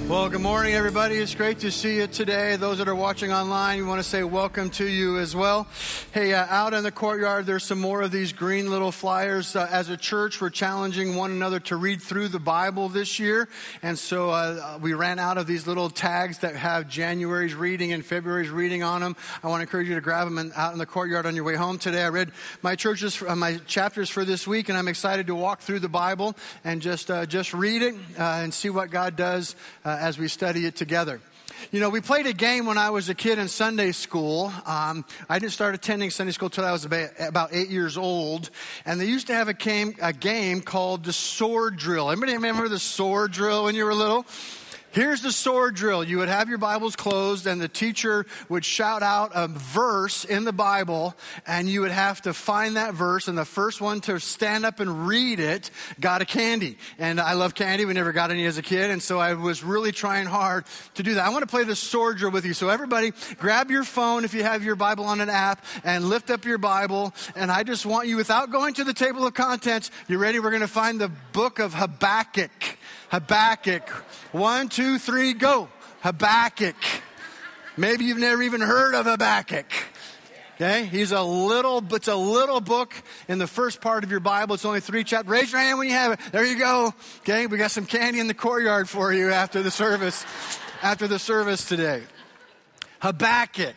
Well, good morning, everybody. It's great to see you today. Those that are watching online, we want to say welcome to you as well. Hey, out in the courtyard, there's some more of these green little flyers. As a church, we're challenging one another to read through the Bible this year. And so we ran out of these little tags that have January's reading and February's reading on them. I want to encourage you to grab them out in the courtyard on your way home today. I read my chapters for this week, and I'm excited to walk through the Bible and just read it and see what God does as we study it together. You know, we played a game when I was a kid in Sunday school. I didn't start attending Sunday school until I was about 8 years old. And they used to have a game called the sword drill. Anybody remember the sword drill when you were little? Here's the sword drill. You would have your Bibles closed, and the teacher would shout out a verse in the Bible, and you would have to find that verse, and the first one to stand up and read it got a candy. And I love candy. We never got any as a kid, and so I was really trying hard to do that. I want to play the sword drill with you. So everybody, grab your phone if you have your Bible on an app, and lift up your Bible, and I just want you, without going to the table of contents, you ready? We're going to find the book of Habakkuk. Habakkuk. 1, 2, 3, go. Habakkuk. Maybe you've never even heard of Habakkuk. Okay, it's a little book in the first part of your Bible. It's only 3 chapters. Raise your hand when you have it. There you go. Okay, we got some candy in the courtyard for you after the service today. Habakkuk.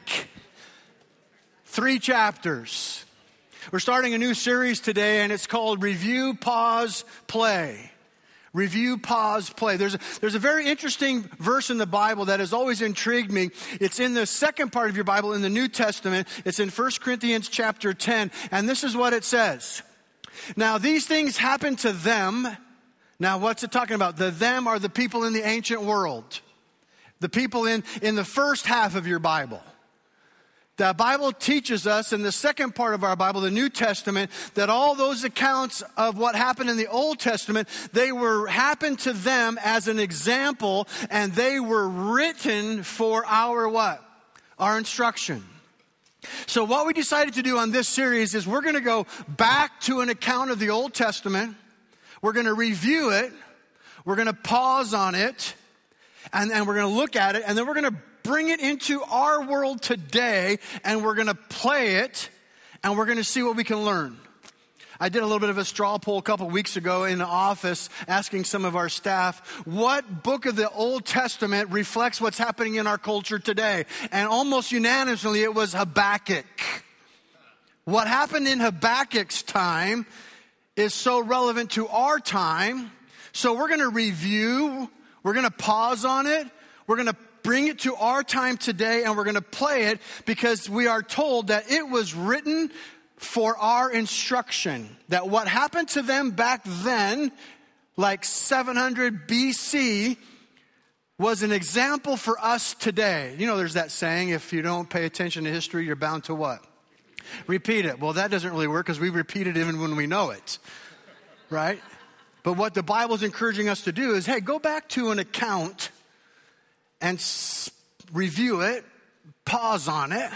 3 chapters. We're starting a new series today, and it's called Review, Pause, Play. Review, pause, play. There's a very interesting verse in the Bible that has always intrigued me. It's in the second part of your Bible in the New Testament. It's in 1 Corinthians chapter 10. And this is what it says. Now, these things happen to them. Now, what's it talking about? The them are the people in the ancient world. The people in the first half of your Bible. The Bible teaches us in the second part of our Bible, the New Testament, that all those accounts of what happened in the Old Testament, they happened to them as an example, and they were written for our what? Our instruction. So what we decided to do on this series is we're going to go back to an account of the Old Testament. We're going to review it. We're going to pause on it. And we're going to look at it. And then we're going to bring it into our world today, and we're going to play it, and we're going to see what we can learn. I did a little bit of a straw poll a couple weeks ago in the office, asking some of our staff, what book of the Old Testament reflects what's happening in our culture today? And almost unanimously, it was Habakkuk. What happened in Habakkuk's time is so relevant to our time. So we're going to review, we're going to pause on it, we're going to bring it to our time today, and we're going to play it because we are told that it was written for our instruction. That what happened to them back then, like 700 BC, was an example for us today. You know, there's that saying, if you don't pay attention to history, you're bound to what? Repeat it. Well, that doesn't really work because we repeat it even when we know it, right? But what the Bible's encouraging us to do is, hey, go back to an account and review it, pause on it,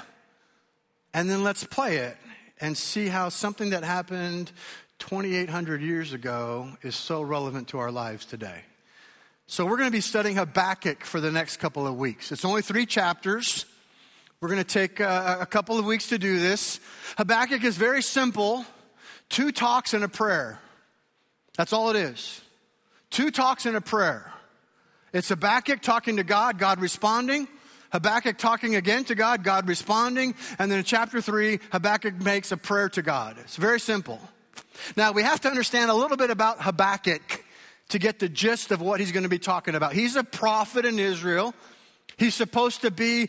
and then let's play it and see how something that happened 2,800 years ago is so relevant to our lives today. So we're going to be studying Habakkuk for the next couple of weeks. It's only 3 chapters. We're going to take a couple of weeks to do this. Habakkuk is very simple. 2 talks and a prayer. That's all it is. 2 talks and a prayer. It's Habakkuk talking to God, God responding. Habakkuk talking again to God, God responding. And then in chapter 3, Habakkuk makes a prayer to God. It's very simple. Now, we have to understand a little bit about Habakkuk to get the gist of what he's going to be talking about. He's a prophet in Israel. He's supposed to be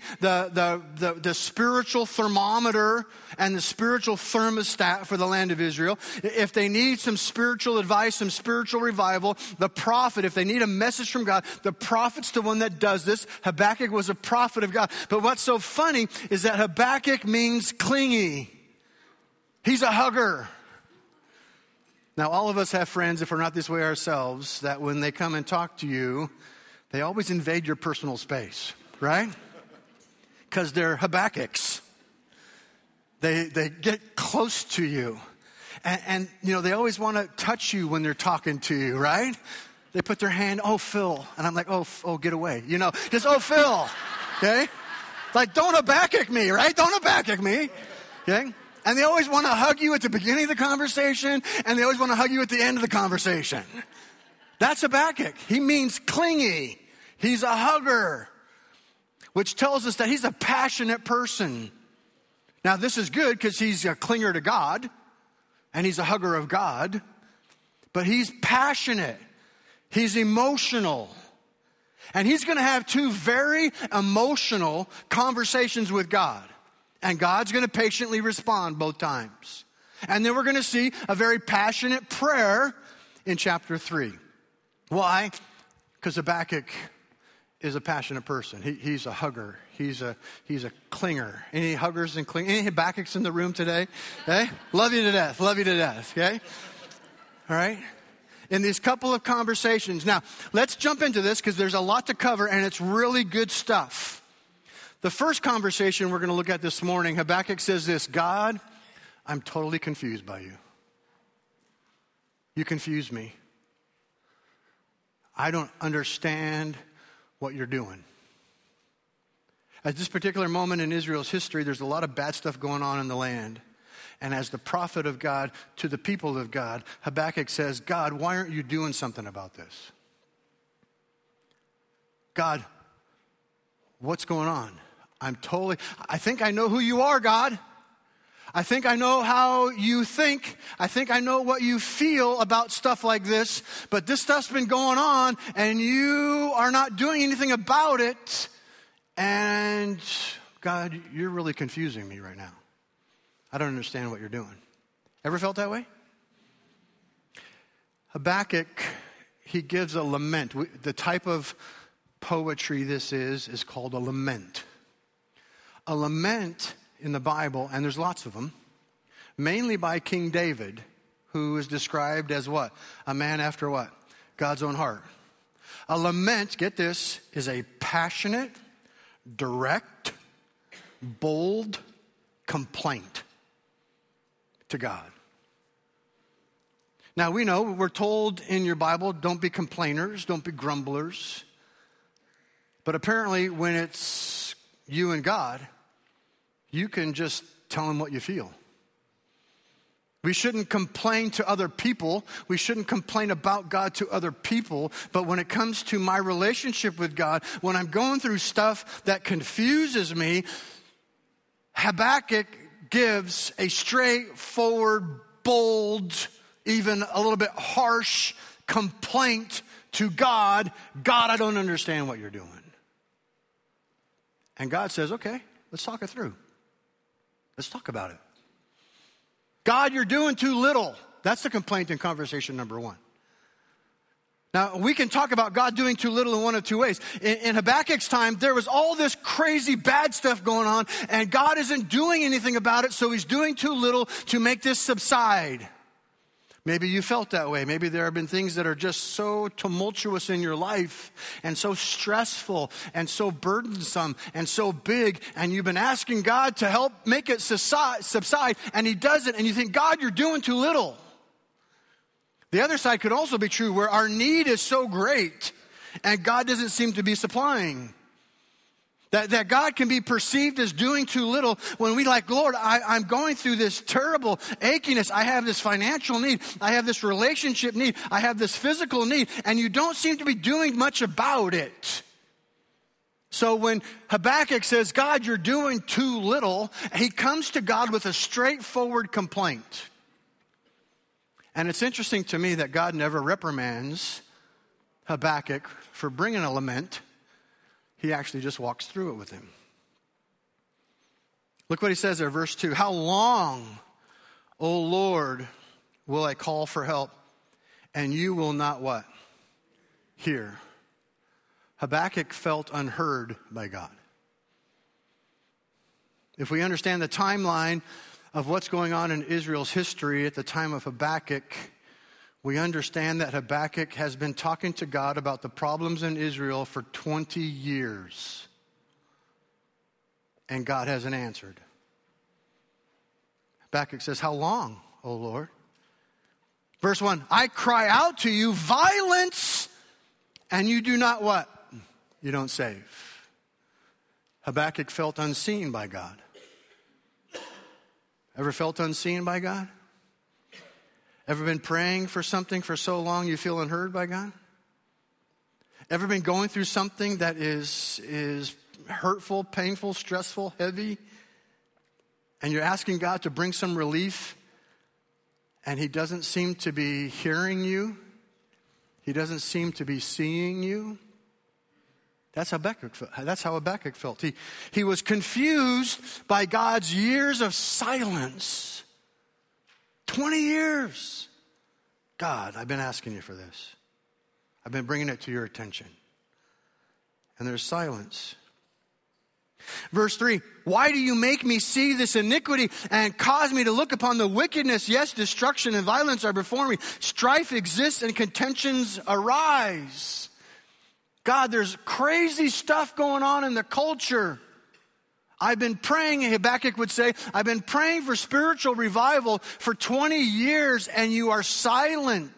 the spiritual thermometer and the spiritual thermostat for the land of Israel. If they need some spiritual advice, some spiritual revival, the prophet, if they need a message from God, the prophet's the one that does this. Habakkuk was a prophet of God. But what's so funny is that Habakkuk means clingy. He's a hugger. Now, all of us have friends, if we're not this way ourselves, that when they come and talk to you, they always invade your personal space, right? Because they're Habakkuk's. They get close to you. And you know, they always want to touch you when they're talking to you, right? They put their hand, oh, Phil. And I'm like, oh, get away. Just, oh, Phil. Okay? Like, don't Habakkuk me, right? Don't Habakkuk me. Okay? And they always want to hug you at the beginning of the conversation, and they always want to hug you at the end of the conversation. That's Habakkuk. He means clingy. He's a hugger, which tells us that he's a passionate person. Now, this is good because he's a clinger to God, and he's a hugger of God, but he's passionate. He's emotional. And he's going to have two very emotional conversations with God. And God's going to patiently respond both times. And then we're going to see a very passionate prayer in chapter 3. Why? Because Habakkuk is a passionate person. He's a hugger. He's a clinger. Any huggers and clingers? Any Habakkuk's in the room today? Okay? Love you to death. Love you to death. Okay? All right? In these couple of conversations. Now, let's jump into this because there's a lot to cover and it's really good stuff. The first conversation we're going to look at this morning, Habakkuk says this: God, I'm totally confused by you. You confuse me. I don't understand what you're doing. At this particular moment in Israel's history, there's a lot of bad stuff going on in the land. And as the prophet of God to the people of God, Habakkuk says, God, why aren't you doing something about this? God, what's going on? I think I know who you are, God. I think I know how you think. I think I know what you feel about stuff like this. But this stuff's been going on, and you are not doing anything about it. And God, you're really confusing me right now. I don't understand what you're doing. Ever felt that way? Habakkuk, he gives a lament. The type of poetry this is called a lament. A lament in the Bible, and there's lots of them, mainly by King David, who is described as what? A man after what? God's own heart. A lament, get this, is a passionate, direct, bold complaint to God. Now, we know, we're told in your Bible, don't be complainers, don't be grumblers. But apparently, when it's you and God, you can just tell him what you feel. We shouldn't complain to other people. We shouldn't complain about God to other people. But when it comes to my relationship with God, when I'm going through stuff that confuses me, Habakkuk gives a straightforward, bold, even a little bit harsh complaint to God. God, I don't understand what you're doing. And God says, okay, let's talk it through. Let's talk about it. God, you're doing too little. That's the complaint in conversation number one. Now, we can talk about God doing too little in one of two ways. In Habakkuk's time, there was all this crazy bad stuff going on, and God isn't doing anything about it, so he's doing too little to make this subside. Maybe you felt that way. Maybe there have been things that are just so tumultuous in your life and so stressful and so burdensome and so big, and you've been asking God to help make it subside, and he doesn't, and you think, God, you're doing too little. The other side could also be true, where our need is so great and God doesn't seem to be supplying. That God can be perceived as doing too little when we like, Lord, I'm going through this terrible achiness. I have this financial need. I have this relationship need. I have this physical need. And you don't seem to be doing much about it. So when Habakkuk says, God, you're doing too little, he comes to God with a straightforward complaint. And it's interesting to me that God never reprimands Habakkuk for bringing a lament. He actually just walks through it with him. Look what he says there, verse 2. How long, O Lord, will I call for help, and you will not what? Hear. Habakkuk felt unheard by God. If we understand the timeline of what's going on in Israel's history at the time of Habakkuk, we understand that Habakkuk has been talking to God about the problems in Israel for 20 years. And God hasn't answered. Habakkuk says, how long, O Lord? Verse 1, I cry out to you, violence and you do not what? You don't save. Habakkuk felt unseen by God. Ever felt unseen by God? Ever been praying for something for so long you feel unheard by God? Ever been going through something that is hurtful, painful, stressful, heavy, and you're asking God to bring some relief, and He doesn't seem to be hearing you? He doesn't seem to be seeing you? That's how Habakkuk felt. He was confused by God's years of silence. 20 years. God, I've been asking you for this. I've been bringing it to your attention. And there's silence. Verse 3, why do you make me see this iniquity and cause me to look upon the wickedness? Yes, destruction and violence are before me. Strife exists and contentions arise. God, there's crazy stuff going on in the culture. I've been praying, Habakkuk would say, I've been praying for spiritual revival for 20 years and you are silent.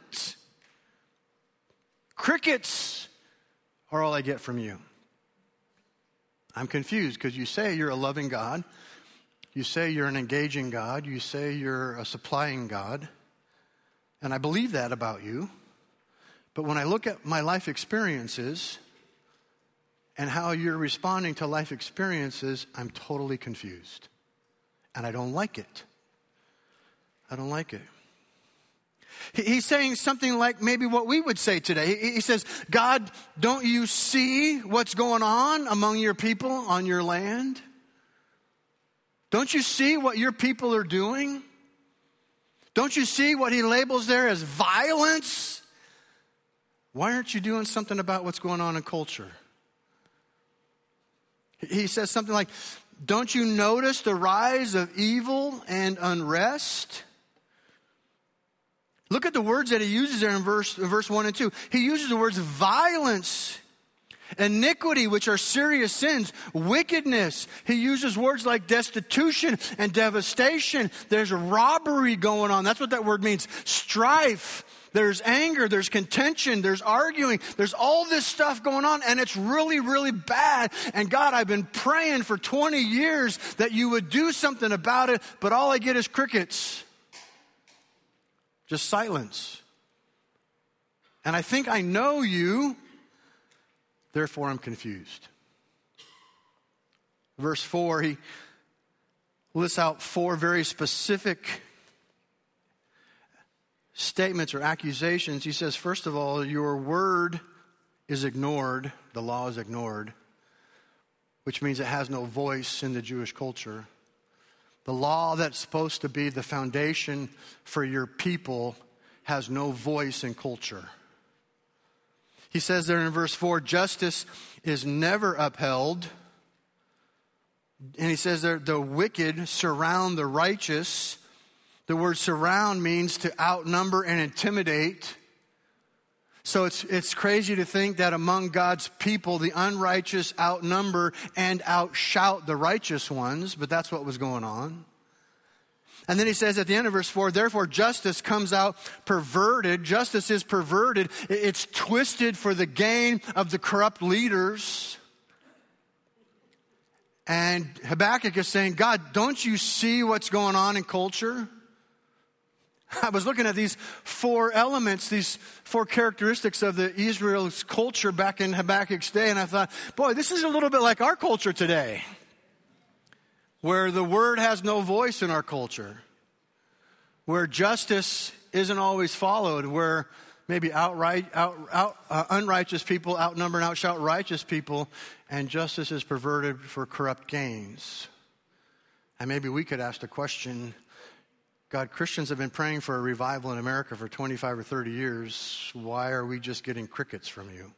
Crickets are all I get from you. I'm confused because you say you're a loving God. You say you're an engaging God. You say you're a supplying God. And I believe that about you. But when I look at my life experiences and how you're responding to life experiences, I'm totally confused. And I don't like it. I don't like it. He's saying something like maybe what we would say today. He says, God, don't you see what's going on among your people on your land? Don't you see what your people are doing? Don't you see what he labels there as violence? Why aren't you doing something about what's going on in culture? He says something like, don't you notice the rise of evil and unrest? Look at the words that he uses there in verse 1 and 2. He uses the words violence, iniquity, which are serious sins, wickedness. He uses words like destitution and devastation. There's robbery going on. That's what that word means. Strife. There's anger. There's contention. There's arguing. There's all this stuff going on, and it's really, really bad. And God, I've been praying for 20 years that you would do something about it, but all I get is crickets. Just silence. And I think I know you, therefore I'm confused. Verse 4, he lists out 4 very specific statements or accusations. He says, first of all, your word is ignored, the law is ignored, which means it has no voice in the Jewish culture. The law that's supposed to be the foundation for your people has no voice in culture. He says there in verse 4, justice is never upheld. And he says there, the wicked surround the righteous. The word surround means to outnumber and intimidate. So it's crazy to think that among God's people, the unrighteous outnumber and outshout the righteous ones, but that's what was going on. And then he says at the end of verse 4, therefore justice comes out perverted. Justice is perverted. It's twisted for the gain of the corrupt leaders. And Habakkuk is saying, God, don't you see what's going on in culture? I was looking at these 4 elements, these 4 characteristics of the Israel's culture back in Habakkuk's day, and I thought, boy, this is a little bit like our culture today, where the word has no voice in our culture, where justice isn't always followed, where maybe unrighteous people outnumber and outshout righteous people, and justice is perverted for corrupt gains. And maybe we could ask the question, God, Christians have been praying for a revival in America for 25 or 30 years. Why are we just getting crickets from you?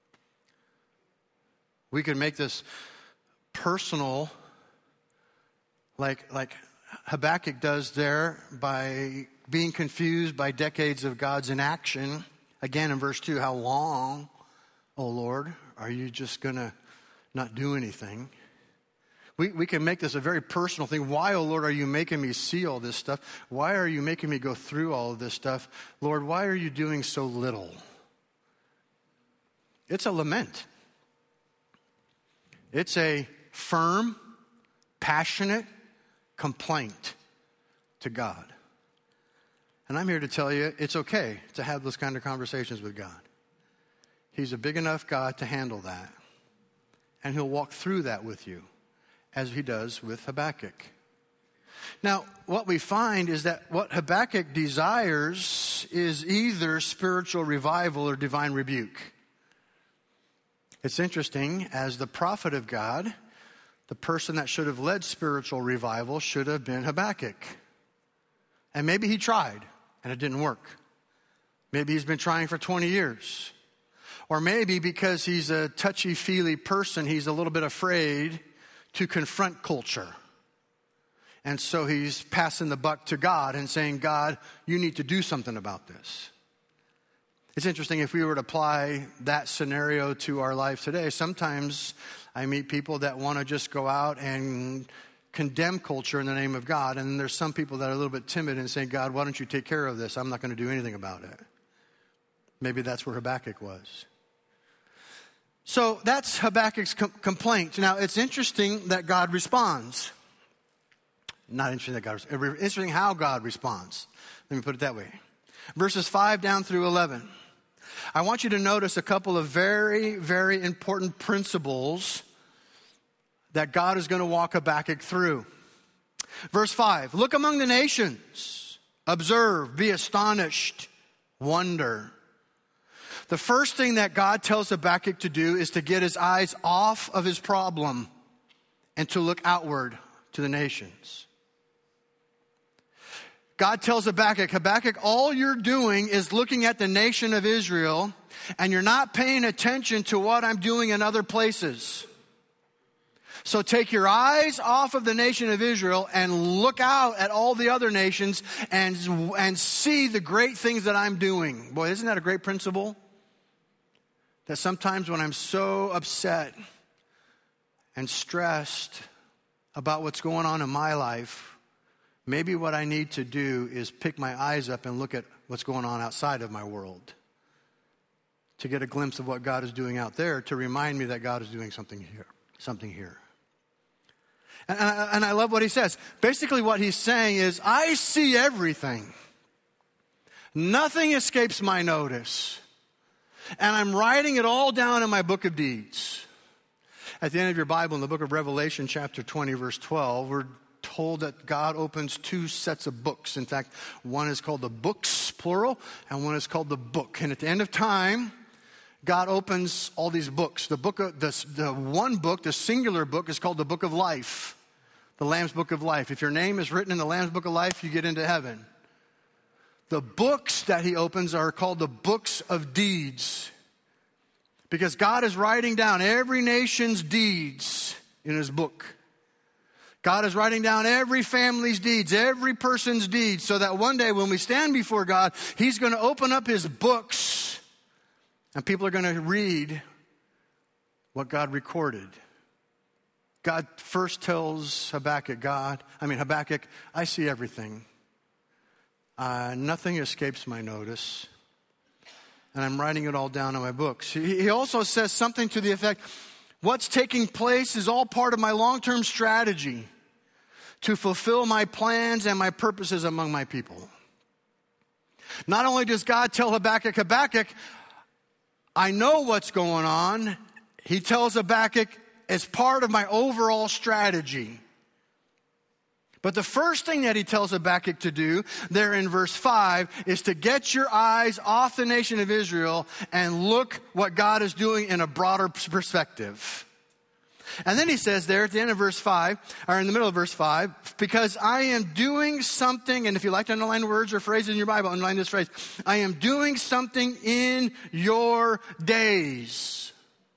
We could make this personal, like Habakkuk does there, by being confused by decades of God's inaction. Again, in verse 2, how long, oh Lord, are you just going to not do anything? We can make this a very personal thing. Why, oh Lord, are you making me see all this stuff? Why are you making me go through all of this stuff? Lord, why are you doing so little? It's a lament. It's a firm, passionate complaint to God. And I'm here to tell you, it's okay to have those kind of conversations with God. He's a big enough God to handle that. And he'll walk through that with you, as he does with Habakkuk. Now, what we find is that what Habakkuk desires is either spiritual revival or divine rebuke. It's interesting, as the prophet of God, the person that should have led spiritual revival should have been Habakkuk. And maybe he tried, and it didn't work. Maybe he's been trying for 20 years. Or maybe because he's a touchy-feely person, he's a little bit afraid to confront culture. And so he's passing the buck to God and saying, God, you need to do something about this. It's interesting, if we were to apply that scenario to our life today, sometimes I meet people that want to just go out and condemn culture in the name of God. And there's some people that are a little bit timid and saying, God, why don't you take care of this? I'm not going to do anything about it. Maybe that's where Habakkuk was. So that's Habakkuk's complaint. Now, it's interesting that God responds. Not interesting that God responds. Interesting how God responds. Let me put it that way. Verses 5 down through 11. I want you to notice a couple of very, very important principles that God is going to walk Habakkuk through. Verse 5. Look among the nations. Observe. Be astonished. Wonder. The first thing that God tells Habakkuk to do is to get his eyes off of his problem and to look outward to the nations. God tells Habakkuk, all you're doing is looking at the nation of Israel, and you're not paying attention to what I'm doing in other places. So take your eyes off of the nation of Israel and look out at all the other nations and see the great things that I'm doing. Boy, isn't that a great principle? That sometimes when I'm so upset and stressed about what's going on in my life, maybe what I need to do is pick my eyes up and look at what's going on outside of my world, to get a glimpse of what God is doing out there, to remind me that God is doing something here. And I love what he says. Basically what he's saying is, I see everything. Nothing escapes my notice. And I'm writing it all down in my book of deeds. At the end of your Bible, in the book of Revelation, chapter 20, verse 12, we're told that God opens two sets of books. In fact, one is called the books, plural, and one is called the book. And at the end of time, God opens all these books. The one book, the singular book, is called the book of life, the Lamb's book of life. If your name is written in the Lamb's book of life, you get into heaven. The books that he opens are called the books of deeds, because God is writing down every nation's deeds in his book. God is writing down every family's deeds, every person's deeds, so that one day when we stand before God, he's going to open up his books and people are going to read what God recorded. God first tells Habakkuk, I see everything. Nothing escapes my notice. And I'm writing it all down in my books. He also says something to the effect, what's taking place is all part of my long-term strategy to fulfill my plans and my purposes among my people. Not only does God tell Habakkuk, I know what's going on. He tells Habakkuk, it's part of my overall strategy. But the first thing that he tells Habakkuk to do there in verse 5 is to get your eyes off the nation of Israel and look what God is doing in a broader perspective. And then he says there at the end of verse 5, or in the middle of verse 5, because I am doing something, and if you like to underline words or phrases in your Bible, underline this phrase, I am doing something in your days.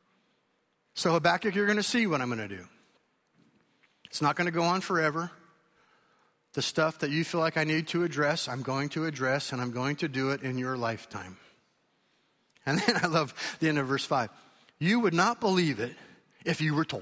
So Habakkuk, you're going to see what I'm going to do. It's not going to go on forever. The stuff that you feel like I need to address, I'm going to address, and I'm going to do it in your lifetime. And then I love the end of verse 5. You would not believe it if you were told.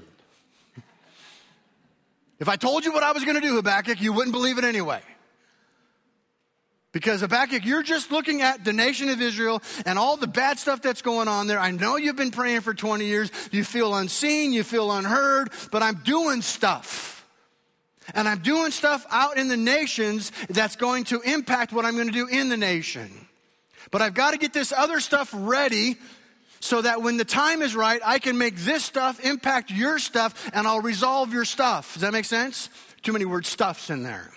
If I told you what I was going to do, Habakkuk, you wouldn't believe it anyway. Because Habakkuk, you're just looking at the nation of Israel and all the bad stuff that's going on there. I know you've been praying for 20 years. You feel unseen, you feel unheard, but I'm doing stuff. And I'm doing stuff out in the nations that's going to impact what I'm going to do in the nation. But I've got to get this other stuff ready so that when the time is right, I can make this stuff impact your stuff and I'll resolve your stuff. Does that make sense? Too many word stuffs in there.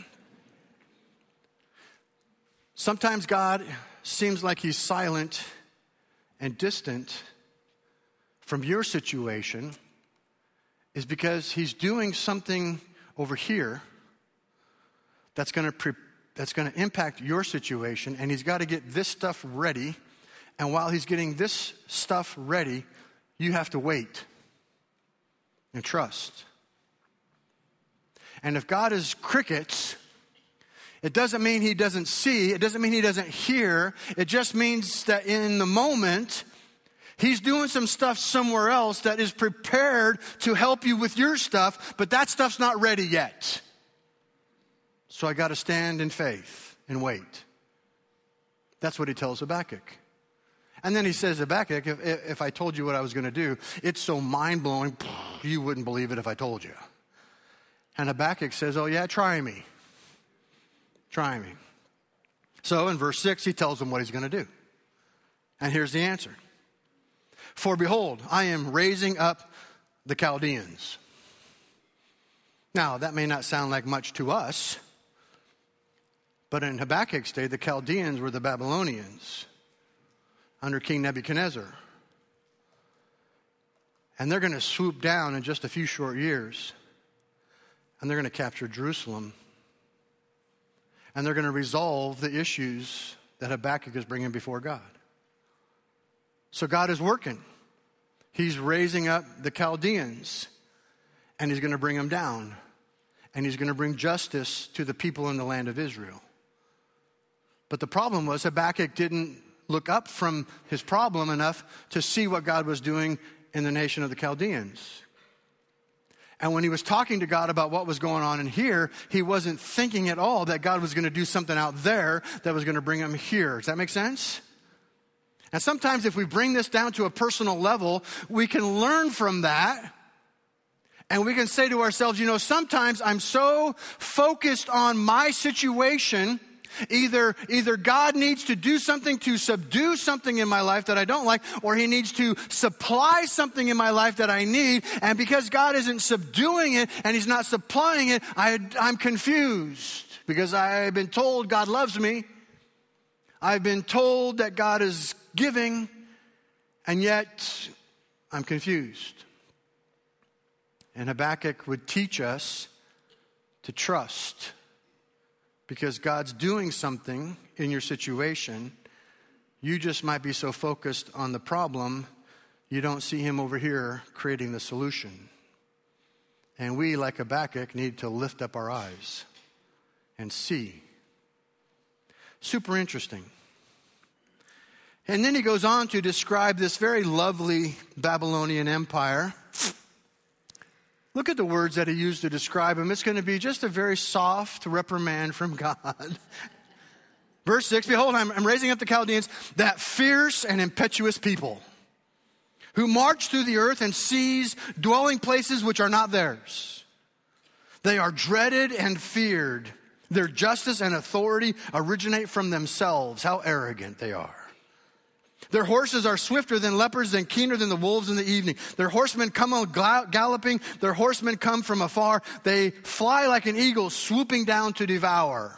Sometimes God seems like he's silent and distant from your situation is because he's doing something over here that's going to impact your situation, and he's got to get this stuff ready. And while he's getting this stuff ready, you have to wait and trust. And if God is crickets, it doesn't mean he doesn't see. It doesn't mean he doesn't hear. It just means that in the moment, he's doing some stuff somewhere else that is prepared to help you with your stuff, but that stuff's not ready yet. So I got to stand in faith and wait. That's what he tells Habakkuk. And then he says, Habakkuk, if I told you what I was going to do, it's so mind-blowing, you wouldn't believe it if I told you. And Habakkuk says, oh yeah, try me. Try me. So in verse 6, he tells them what he's going to do. And here's the answer. For behold, I am raising up the Chaldeans. Now, that may not sound like much to us, but in Habakkuk's day, the Chaldeans were the Babylonians under King Nebuchadnezzar. And they're going to swoop down in just a few short years, and they're going to capture Jerusalem. And they're going to resolve the issues that Habakkuk is bringing before God. So God is working. He's raising up the Chaldeans, and he's going to bring them down. And he's going to bring justice to the people in the land of Israel. But the problem was Habakkuk didn't look up from his problem enough to see what God was doing in the nation of the Chaldeans. And when he was talking to God about what was going on in here, he wasn't thinking at all that God was going to do something out there that was going to bring him here. Does that make sense? And sometimes if we bring this down to a personal level, we can learn from that. And we can say to ourselves, you know, sometimes I'm so focused on my situation. Either God needs to do something to subdue something in my life that I don't like, or he needs to supply something in my life that I need. And because God isn't subduing it and he's not supplying it, I'm confused. Because I've been told God loves me. I've been told that God is giving, and yet I'm confused. And Habakkuk would teach us to trust. Because God's doing something in your situation. You just might be so focused on the problem, you don't see him over here creating the solution. And we, like Habakkuk, need to lift up our eyes and see. Super interesting. And then he goes on to describe this very lovely Babylonian empire. Look at the words that he used to describe him. It's going to be just a very soft reprimand from God. Verse 6, behold, I'm raising up the Chaldeans, that fierce and impetuous people, who march through the earth and seize dwelling places which are not theirs. They are dreaded and feared. Their justice and authority originate from themselves. How arrogant they are. Their horses are swifter than leopards and keener than the wolves in the evening. Their horsemen come on galloping. Their horsemen come from afar. They fly like an eagle swooping down to devour.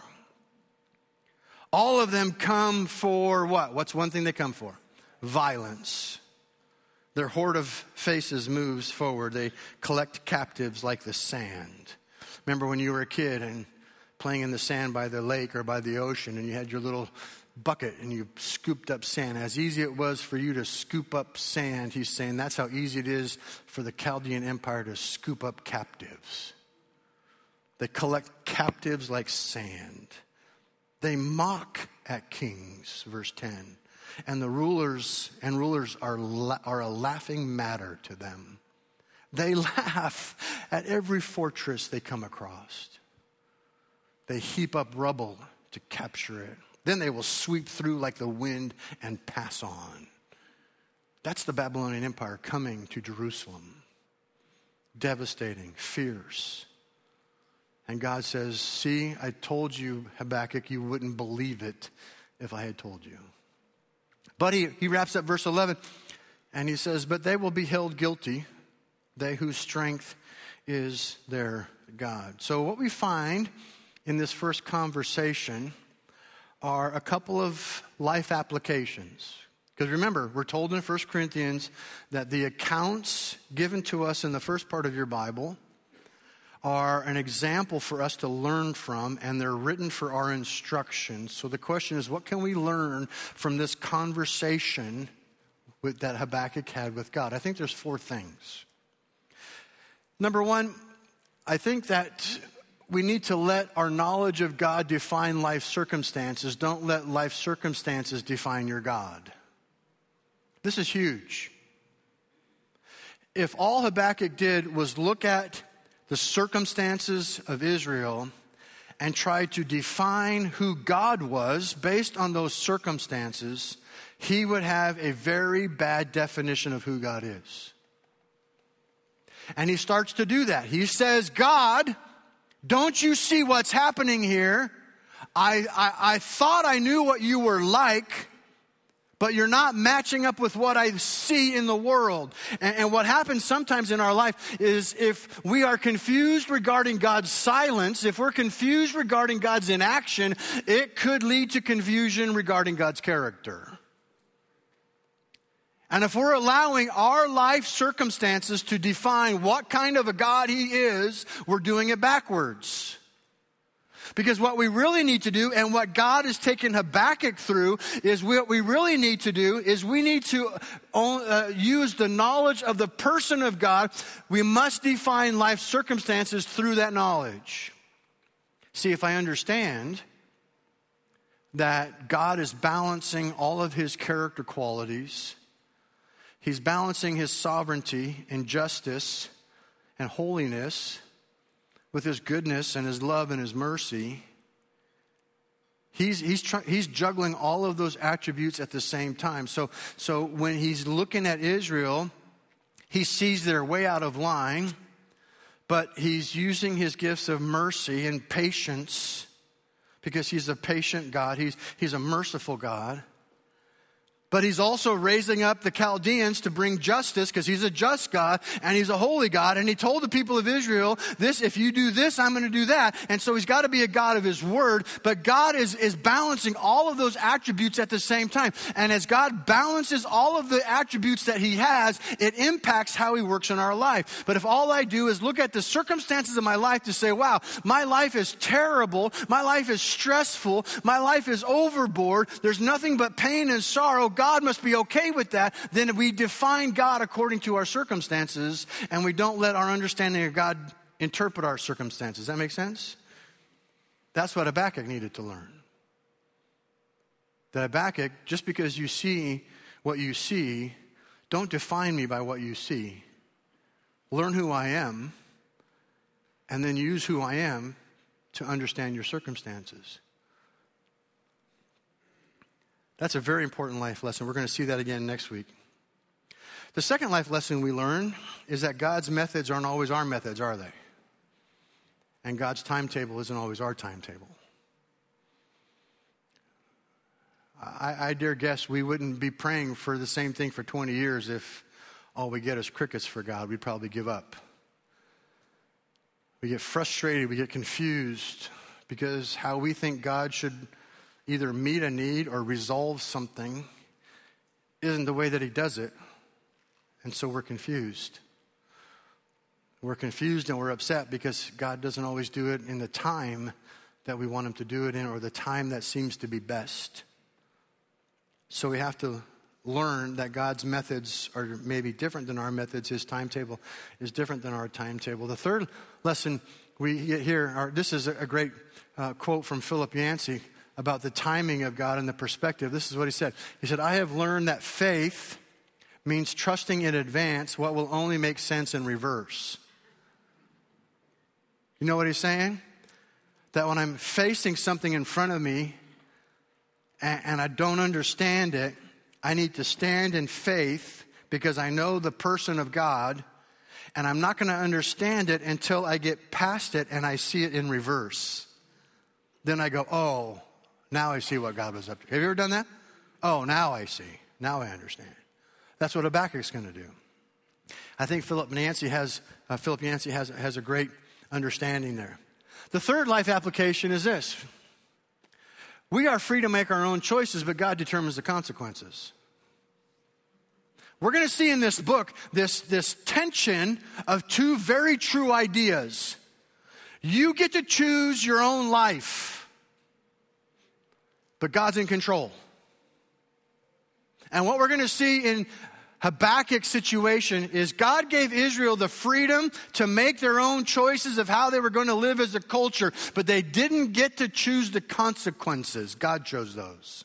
All of them come for what? What's one thing they come for? Violence. Their horde of faces moves forward. They collect captives like the sand. Remember when you were a kid and playing in the sand by the lake or by the ocean, and you had your little bucket and you scooped up sand. As easy it was for you to scoop up sand, he's saying that's how easy it is for the Chaldean Empire to scoop up captives. They collect captives like sand. They mock at kings, verse 10. And the rulers are a laughing matter to them. They laugh at every fortress they come across. They heap up rubble to capture it. Then they will sweep through like the wind and pass on. That's the Babylonian Empire coming to Jerusalem. Devastating, fierce. And God says, see, I told you, Habakkuk, you wouldn't believe it if I had told you. But he wraps up verse 11, and he says, but they will be held guilty, they whose strength is their God. So what we find in this first conversation are a couple of life applications. Because remember, we're told in 1 Corinthians that the accounts given to us in the first part of your Bible are an example for us to learn from, and they're written for our instruction. So the question is, what can we learn from this conversation that Habakkuk had with God? I think there's 4 things. Number 1, I think that we need to let our knowledge of God define life circumstances. Don't let life circumstances define your God. This is huge. If all Habakkuk did was look at the circumstances of Israel and try to define who God was based on those circumstances, he would have a very bad definition of who God is. And he starts to do that. He says, God, don't you see what's happening here? I thought I knew what you were like, but you're not matching up with what I see in the world. And what happens sometimes in our life is if we are confused regarding God's silence, if we're confused regarding God's inaction, it could lead to confusion regarding God's character. And if we're allowing our life circumstances to define what kind of a God He is, we're doing it backwards. Because what we really need to do, and what God has taken Habakkuk through, is what we really need to do is we need to use the knowledge of the person of God. We must define life circumstances through that knowledge. See, if I understand that God is balancing all of His character qualities, He's balancing His sovereignty and justice and holiness with His goodness and His love and His mercy. He's juggling all of those attributes at the same time. So when He's looking at Israel, He sees they're way out of line, but He's using His gifts of mercy and patience because He's a patient God. He's a merciful God. But He's also raising up the Chaldeans to bring justice because He's a just God and He's a holy God. And He told the people of Israel, if you do this, I'm going to do that. And so He's got to be a God of His word. But God is balancing all of those attributes at the same time. And as God balances all of the attributes that He has, it impacts how He works in our life. But if all I do is look at the circumstances of my life to say, wow, my life is terrible, my life is stressful, my life is overboard, there's nothing but pain and sorrow, God must be okay with that, then we define God according to our circumstances, and we don't let our understanding of God interpret our circumstances. Does that make sense? That's what Habakkuk needed to learn. That Habakkuk, just because you see what you see, don't define me by what you see. Learn who I am, and then use who I am to understand your circumstances. That's a very important life lesson. We're going to see that again next week. The second life lesson we learn is that God's methods aren't always our methods, are they? And God's timetable isn't always our timetable. I dare guess we wouldn't be praying for the same thing for 20 years if all we get is crickets for God. We'd probably give up. We get frustrated, we get confused because how we think God should either meet a need or resolve something isn't the way that He does it. And so we're confused. We're confused and we're upset because God doesn't always do it in the time that we want Him to do it in or the time that seems to be best. So we have to learn that God's methods are maybe different than our methods. His timetable is different than our timetable. The third lesson we get here, this is a great quote from Philip Yancey about the timing of God and the perspective. This is what he said. He said, I have learned that faith means trusting in advance what will only make sense in reverse. You know what he's saying? That when I'm facing something in front of me and I don't understand it, I need to stand in faith because I know the person of God, and I'm not going to understand it until I get past it and I see it in reverse. Then I go, oh, now I see what God was up to. Have you ever done that? Oh, now I see. Now I understand. That's what Habakkuk's going to do. I think Philip Yancey has a great understanding there. The third life application is this. We are free to make our own choices, but God determines the consequences. We're going to see in this book this tension of two very true ideas. You get to choose your own life, but God's in control. And what we're going to see in Habakkuk's situation is God gave Israel the freedom to make their own choices of how they were going to live as a culture, but they didn't get to choose the consequences. God chose those.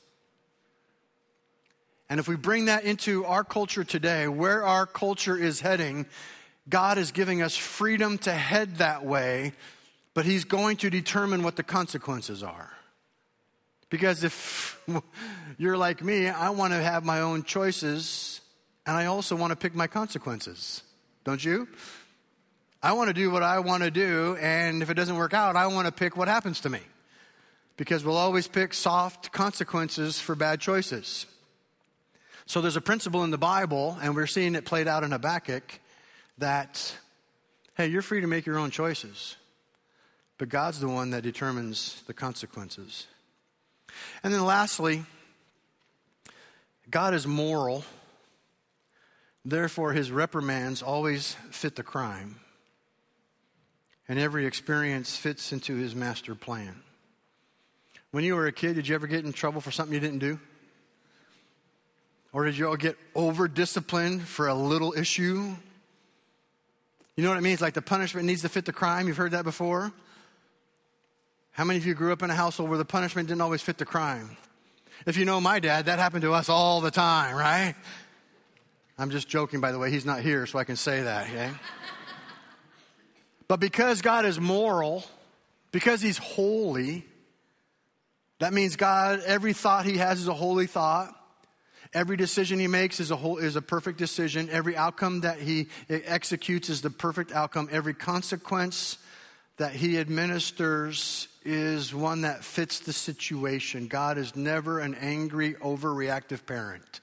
And if we bring that into our culture today, where our culture is heading, God is giving us freedom to head that way, but He's going to determine what the consequences are. Because if you're like me, I want to have my own choices, and I also want to pick my consequences. Don't you? I want to do what I want to do, and if it doesn't work out, I want to pick what happens to me. Because we'll always pick soft consequences for bad choices. So there's a principle in the Bible, and we're seeing it played out in Habakkuk, that, hey, you're free to make your own choices, but God's the one that determines the consequences. And then lastly, God is moral. Therefore, His reprimands always fit the crime. And every experience fits into His master plan. When you were a kid, did you ever get in trouble for something you didn't do? Or did you all get over-disciplined for a little issue? You know what it means? Like the punishment needs to fit the crime. You've heard that before? How many of you grew up in a household where the punishment didn't always fit the crime? If you know my dad, that happened to us all the time, right? I'm just joking, by the way. He's not here, so I can say that, okay? But because God is moral, because He's holy, that means God, every thought He has is a holy thought. Every decision He makes is a perfect decision. Every outcome that He executes is the perfect outcome. Every consequence that He administers is one that fits the situation. God is never an angry, overreactive parent.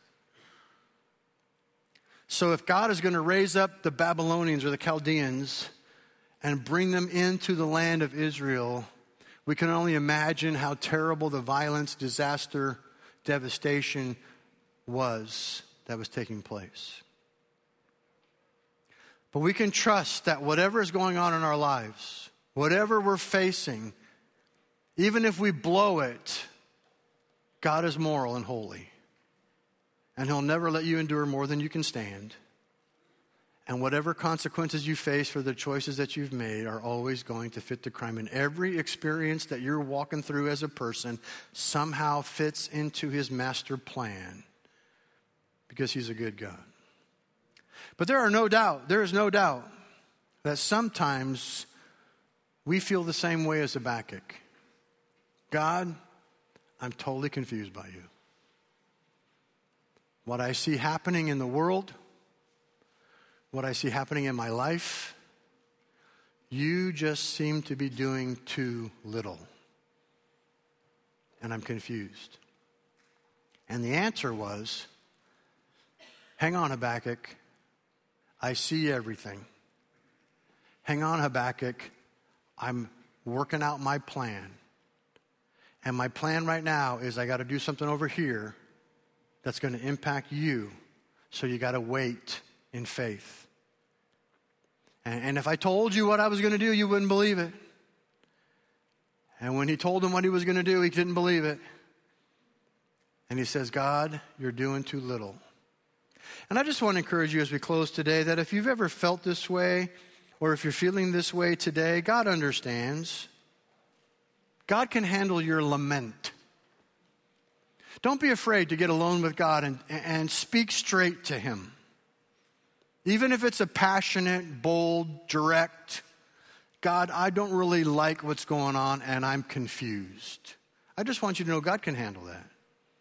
So if God is going to raise up the Babylonians or the Chaldeans and bring them into the land of Israel, we can only imagine how terrible the violence, disaster, devastation was that was taking place. But we can trust that whatever is going on in our lives, whatever we're facing, even if we blow it, God is moral and holy. And He'll never let you endure more than you can stand. And whatever consequences you face for the choices that you've made are always going to fit the crime. And every experience that you're walking through as a person somehow fits into His master plan. Because He's a good God. But there is no doubt that sometimes we feel the same way as Habakkuk. God, I'm totally confused by You. What I see happening in the world, what I see happening in my life, You just seem to be doing too little. And I'm confused. And the answer was, hang on, Habakkuk. I see everything. Hang on, Habakkuk. I'm working out my plan. And my plan right now is I got to do something over here that's going to impact you. So you got to wait in faith. And if I told you what I was going to do, you wouldn't believe it. And when He told him what He was going to do, he didn't believe it. And he says, God, You're doing too little. And I just want to encourage you as we close today that if you've ever felt this way, or if you're feeling this way today, God understands. God can handle your lament. Don't be afraid to get alone with God and speak straight to Him. Even if it's a passionate, bold, direct, God, I don't really like what's going on and I'm confused. I just want you to know God can handle that.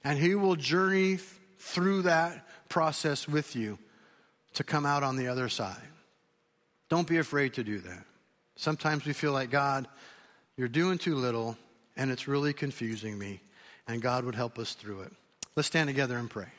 And he will journey through that process with you to come out on the other side. Don't be afraid to do that. Sometimes we feel like, God, you're doing too little, and it's really confusing me, and God would help us through it. Let's stand together and pray.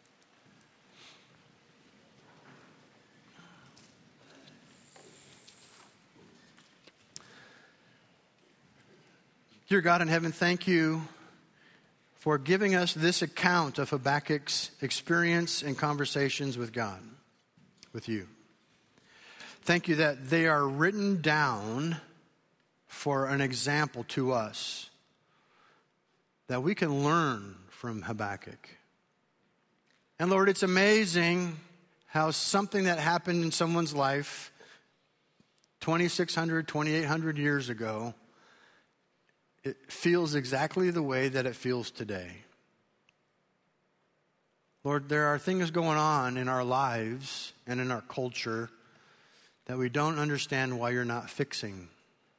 Dear God in heaven, thank you for giving us this account of Habakkuk's experience and conversations with God, with you. Thank you that they are written down for an example to us, that we can learn from Habakkuk. And Lord, it's amazing how something that happened in someone's life 2,600, 2,800 years ago, it feels exactly the way that it feels today. Lord, there are things going on in our lives and in our culture that we don't understand why you're not fixing.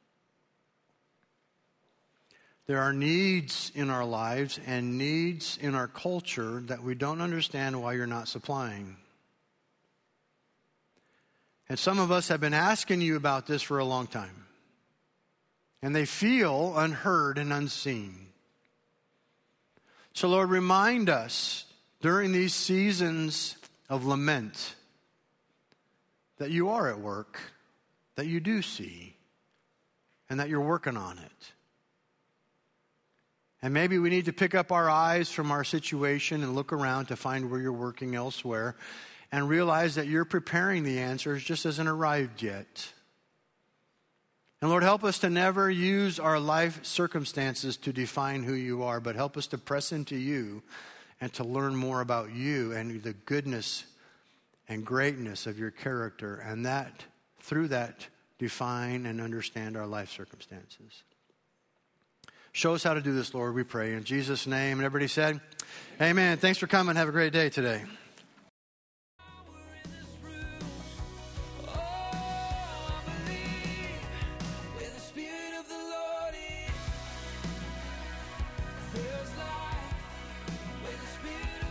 There are needs in our lives and needs in our culture that we don't understand why you're not supplying. And some of us have been asking you about this for a long time. And they feel unheard and unseen. So Lord, remind us during these seasons of lament that you are at work, that you do see, and that you're working on it. And maybe we need to pick up our eyes from our situation and look around to find where you're working elsewhere and realize that you're preparing the answers just hasn't arrived yet. And Lord, help us to never use our life circumstances to define who you are, but help us to press into you and to learn more about you and the goodness and greatness of your character, and that through that define and understand our life circumstances. Show us how to do this, Lord, we pray. In Jesus' name, and everybody said, amen. Thanks for coming. Have a great day today. Feels like where the Spirit